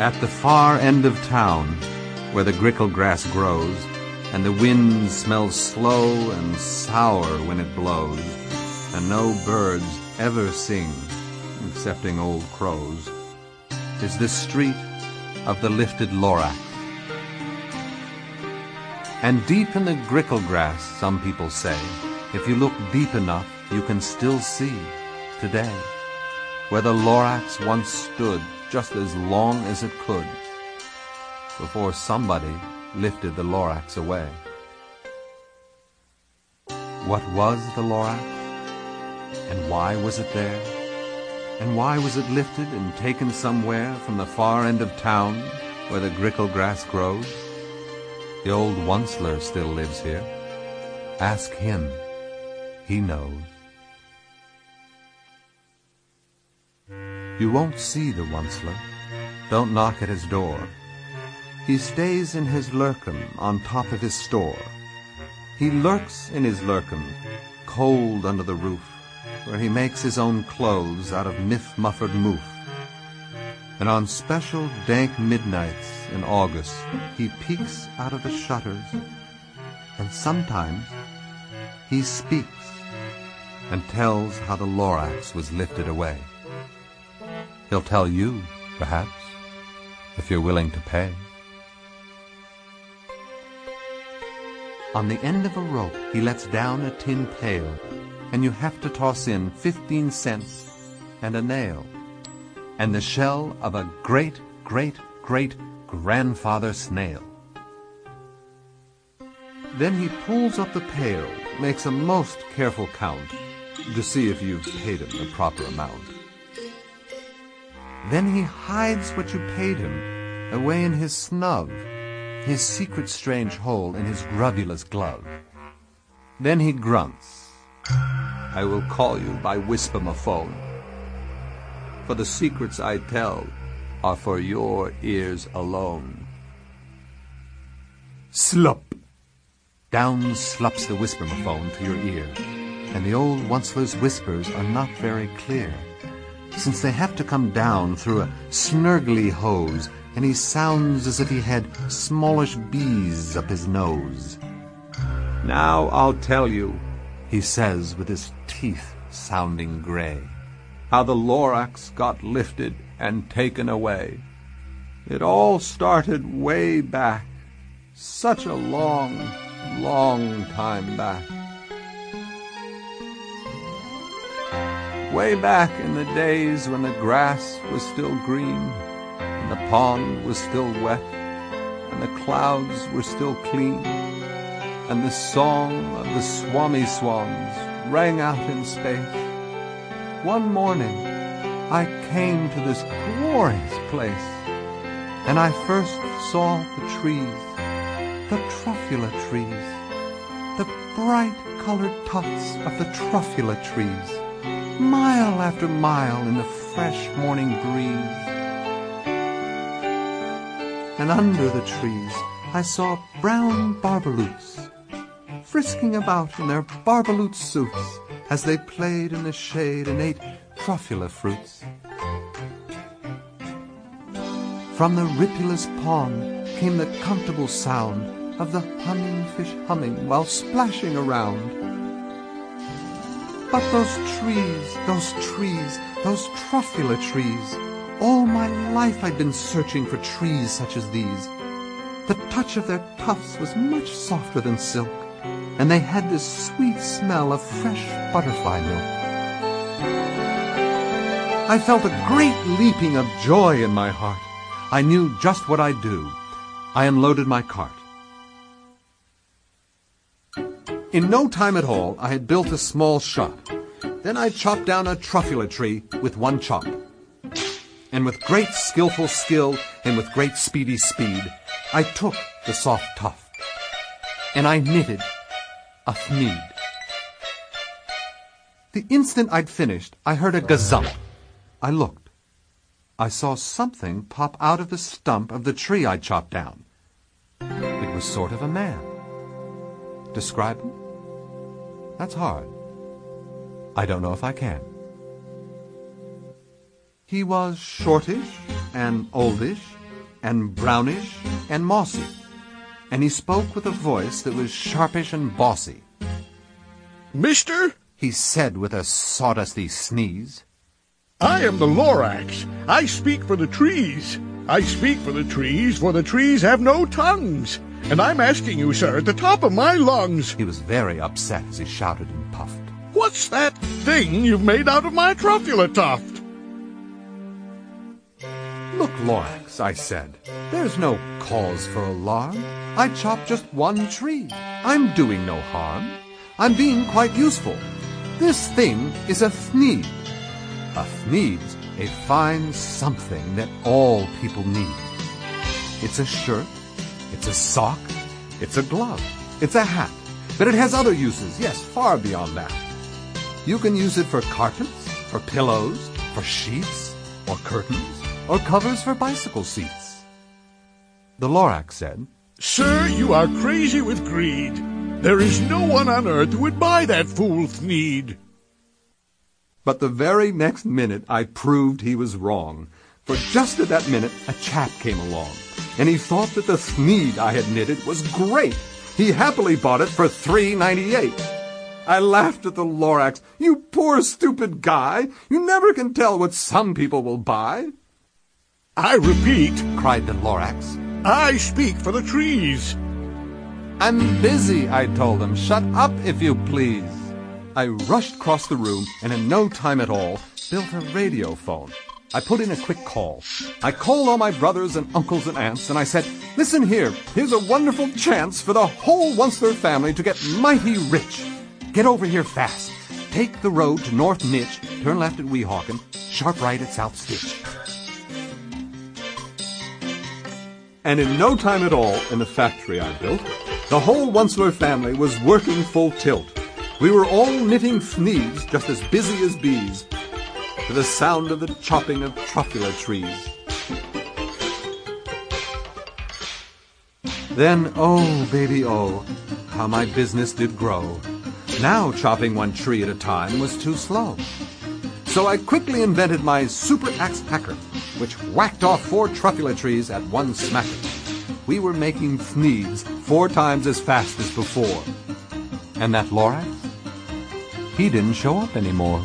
At the far end of town, where the grickle grass grows, and the wind smells slow and sour when it blows, and no birds ever sing, excepting old crows, is the street of the lifted Lorax. And deep in the grickle grass, some people say, if you look deep enough, you can still see, today, where the Lorax once stood just as long as it could, before somebody lifted the Lorax away. What was the Lorax? And why was it there? And why was it lifted and taken somewhere from the far end of town where the grickle grass grows? The old Onceler still lives here. Ask him. He knows. You won't see the Onceler. Don't knock at his door. He stays in his lurkum on top of his store. He lurks in his lurkum, cold under the roof, where he makes his own clothes out of miff-muffered moof. And on special dank midnights in August, he peeks out of the shutters, and sometimes he speaks and tells how the Lorax was lifted away. He'll tell you, perhaps, if you're willing to pay. On the end of a rope, he lets down a tin pail, and you have to toss in 15 cents and a nail, and the shell of a great-great-great-grandfather snail. Then he pulls up the pail, makes a most careful count, to see if you've paid him the proper amount. Then he hides what you paid him away in his snub, his secret strange hole in his grubulous glove. Then he grunts, I will call you by whisper-ma-phone, for the secrets I tell are for your ears alone. Slup! Down slups the whisper-ma-phone to your ear, and the old Onceler's whispers are not very clear, since they have to come down through a snurgly hose, and he sounds as if he had smallish bees up his nose. Now I'll tell you, he says with his teeth sounding gray, how the Lorax got lifted and taken away. It all started way back, such a long, long time back. Way back in the days when the grass was still green, and the pond was still wet, and the clouds were still clean, and the song of the Swami Swans rang out in space. One morning I came to this glorious place, and I first saw the trees, the truffula trees, the bright-colored tufts of the truffula trees, mile after mile in the fresh morning breeze. And under the trees I saw brown barbaloots, frisking about in their barbaloot suits as they played in the shade and ate truffula fruits. From the ripulous pond came the comfortable sound of the humming fish humming while splashing around. But those trees, those truffula trees, all my life I'd been searching for trees such as these. The touch of their tufts was much softer than silk, and they had this sweet smell of fresh butterfly milk. I felt a great leaping of joy in my heart. I knew just what I'd do. I unloaded my cart. In no time at all, I had built a small shop. Then I chopped down a truffula tree with one chop. And with great skillful skill and with great speedy speed, I took the soft tuft, and I knitted a thneed. The instant I'd finished, I heard a gazump. I looked. I saw something pop out of the stump of the tree I'd chopped down. It was sort of a man. Describe him? That's hard. I don't know if I can. He was shortish and oldish, and brownish and mossy, and he spoke with a voice that was sharpish and bossy. "Mister," he said with a sawdusty sneeze, "I am the Lorax. I speak for the trees. I speak for the trees have no tongues. And I'm asking you, sir, at the top of my lungs." He was very upset as he shouted and puffed. "What's that thing you've made out of my trophula tuft?" "Look, Lorax," I said, "there's no cause for alarm. I chopped just one tree. I'm doing no harm. I'm being quite useful. This thing is a thneed. A thneed's a fine something that all people need. It's a shirt, it's a sock, it's a glove, it's a hat, but it has other uses, yes, far beyond that. You can use it for carpets, for pillows, for sheets, or curtains, or covers for bicycle seats." The Lorax said, "Sir, you are crazy with greed. There is no one on earth who would buy that fool thneed." But the very next minute I proved he was wrong, for just at that minute a chap came along, and he thought that the thneed I had knitted was great. He happily bought it for $3.98. I laughed at the Lorax. "You poor stupid guy! You never can tell what some people will buy." "I repeat," cried the Lorax, "I speak for the trees." "I'm busy," I told him. "Shut up, if you please." I rushed across the room and in no time at all built a radio phone. I put in a quick call. I called all my brothers and uncles and aunts, and I said, "Listen here, here's a wonderful chance for the whole Onceler family to get mighty rich. Get over here fast. Take the road to North Nitch, turn left at Weehawken, sharp right at South Stitch." And in no time at all, in the factory I built, the whole Onceler family was working full tilt. We were all knitting thneeds, just as busy as bees, to the sound of the chopping of truffula trees. Then, oh, baby, oh, how my business did grow. Now chopping one tree at a time was too slow. So I quickly invented my super axe hacker, which whacked off 4 truffula trees at one smacker. We were making thneeds 4 times as fast as before. And that Lorax? He didn't show up anymore.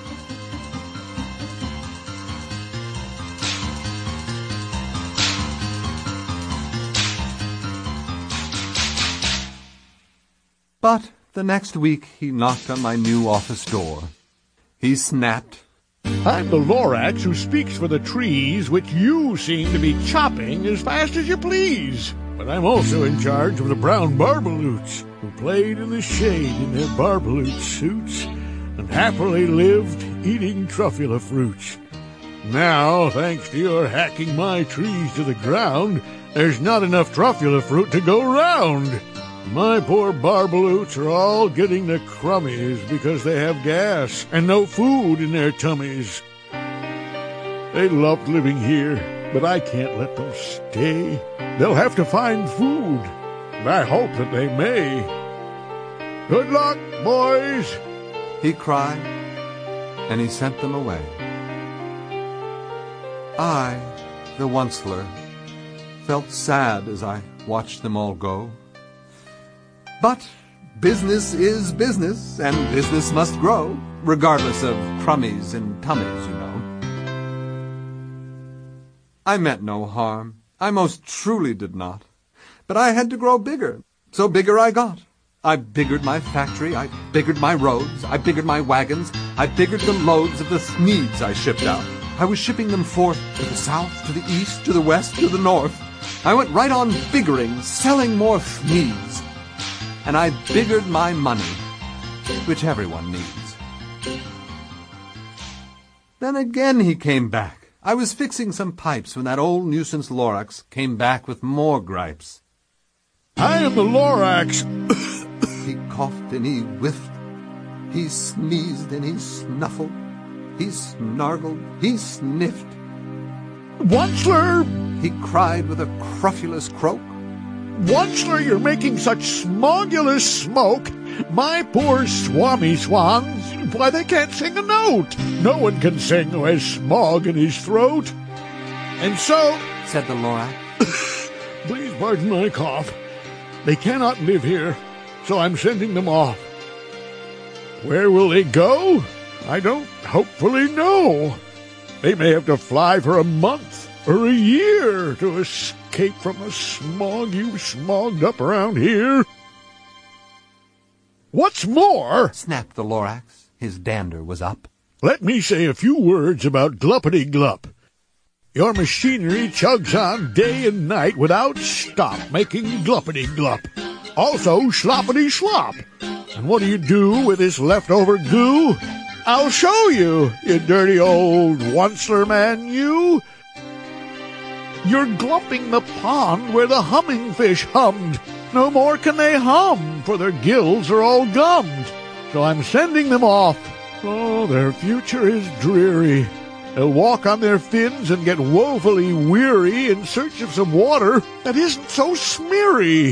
But the next week he knocked on my new office door. He snapped, "I'm the Lorax who speaks for the trees, which you seem to be chopping as fast as you please. But I'm also in charge of the brown barbaloots, who played in the shade in their barbaloot suits, and happily lived eating truffula fruits. Now, thanks to your hacking my trees to the ground, there's not enough truffula fruit to go round. My poor barbaloots are all getting the crummies because they have gas and no food in their tummies. They loved living here, but I can't let them stay. They'll have to find food, and I hope that they may. Good luck, boys," he cried, and he sent them away. I, the Onceler, felt sad as I watched them all go. But business is business, and business must grow, regardless of crummies and tummies, you know. I meant no harm. I most truly did not. But I had to grow bigger, so bigger I got. I biggered my factory, I biggered my roads, I biggered my wagons, I biggered the loads of the thneeds I shipped out. I was shipping them forth to the south, to the east, to the west, to the north. I went right on biggering, selling more thneeds. And I biggered my money, which everyone needs. Then again he came back. I was fixing some pipes when that old nuisance Lorax came back with more gripes. "I am the Lorax." He coughed and he whiffed. He sneezed and he snuffled. He snargled. He sniffed. "Onceler," he cried with a crufulous croak. "Onceler, you're making such smogulous smoke. My poor swami swans, why, they can't sing a note. No one can sing who has smog in his throat." "And so," said the Lorax, Please pardon my cough. They cannot live here, so I'm sending them off. Where will they go? I don't hopefully know. They may have to fly for a month or a year to escape from the smog you've smogged up around here. What's more, snapped the Lorax. His dander was up. Let me say a few words about Gluppity-Glup. Your machinery chugs on day and night without stop, making Gluppity-Glup. Also Sloppity-Slop. And what do you do with this leftover goo? I'll show you, you dirty old Onceler man, you. You're glumping the pond where the humming fish hummed. No more can they hum, for their gills are all gummed. So I'm sending them off. Oh, their future is dreary. They'll walk on their fins and get woefully weary in search of some water that isn't so smeary.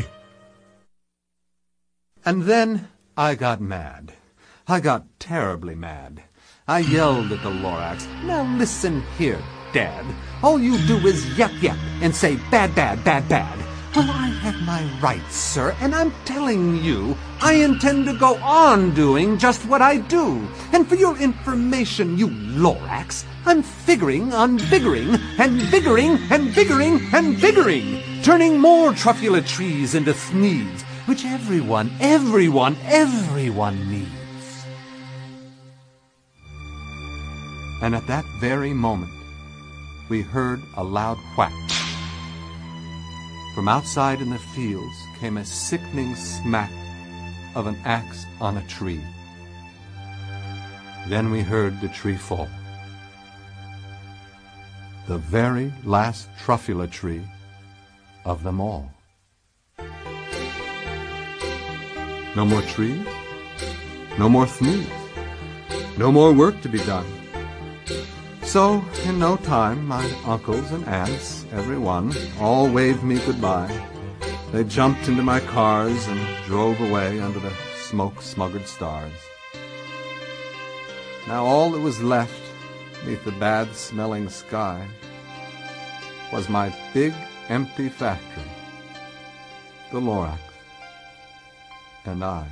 And then I got mad. I got terribly mad. I yelled at the Lorax, "Now listen here, Dad. All you do is yap yap and say bad, bad, bad, bad. Well, I have my rights, sir, and I'm telling you, I intend to go on doing just what I do. And for your information, you Lorax, I'm figuring on vigoring and vigoring and vigoring and vigoring, turning more truffula trees into thneeds, which everyone needs." And at that very moment, we heard a loud whack. From outside in the fields came a sickening smack of an axe on a tree. Then we heard the tree fall. The very last truffula tree of them all. No more trees, no more thneeds, no more work to be done. So, in no time, my uncles and aunts, every one, all waved me goodbye. They jumped into my cars and drove away under the smoke-smuggered stars. Now all that was left beneath the bad-smelling sky was my big, empty factory, the Lorax, and I.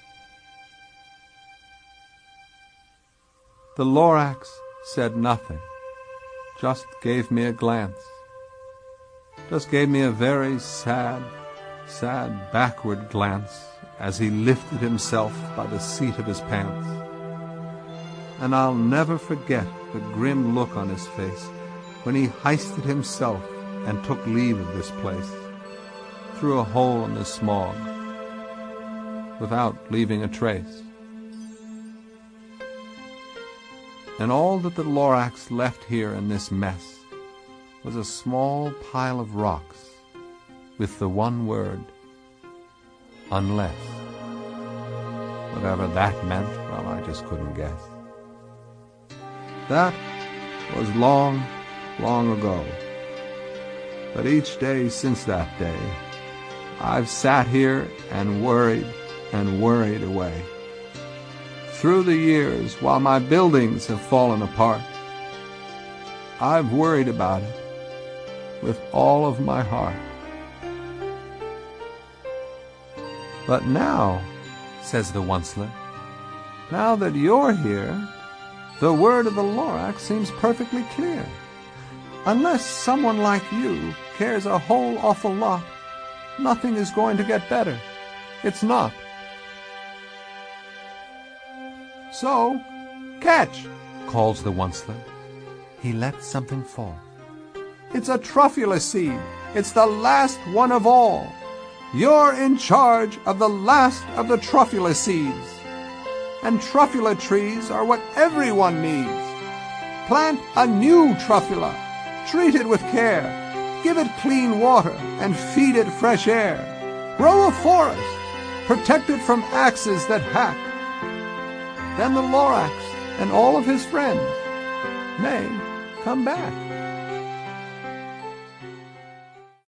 The Lorax said nothing, just gave me a glance, just gave me a very sad, backward glance as he lifted himself by the seat of his pants. And I'll never forget the grim look on his face when he hoisted himself and took leave of this place, through a hole in the smog, without leaving a trace. And all that the Lorax left here in this mess was a small pile of rocks with the one word, unless. Whatever that meant, well, I just couldn't guess. That was long, long ago. But each day since that day, I've sat here and worried away. Through the years, while my buildings have fallen apart, I've worried about it with all of my heart. But now, says the Onceler, now that you're here, the word of the Lorax seems perfectly clear. Unless someone like you cares a whole awful lot, nothing is going to get better. It's not. So, catch, calls the Onceler. He lets something fall. It's a truffula seed. It's the last one of all. You're in charge of the last of the truffula seeds. And truffula trees are what everyone needs. Plant a new truffula. Treat it with care. Give it clean water and feed it fresh air. Grow a forest. Protect it from axes that hack. Then the Lorax and all of his friends may come back.